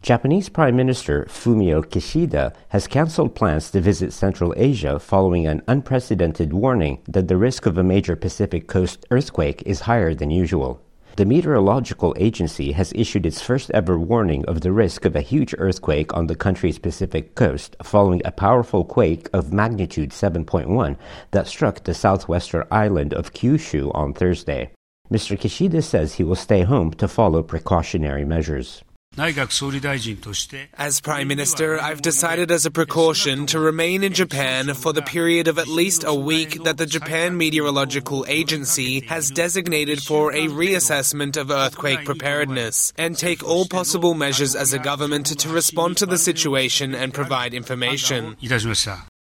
Japanese Prime Minister Fumio Kishida has canceled plans to visit Central Asia following an unprecedented warning that the risk of a major Pacific Coast earthquake is higher than usual. The meteorological agency has issued its first ever warning of the risk of a huge earthquake on the country's Pacific coast following a powerful quake of magnitude 7.1 that struck the southwestern island of Kyushu on Thursday. Mr. Kishida says he will stay home to follow precautionary measures. As Prime Minister, I've decided as a precaution to remain in Japan for the period of at least a week that the Japan Meteorological Agency has designated for a reassessment of earthquake preparedness, and take all possible measures as a government to respond to the situation and provide information.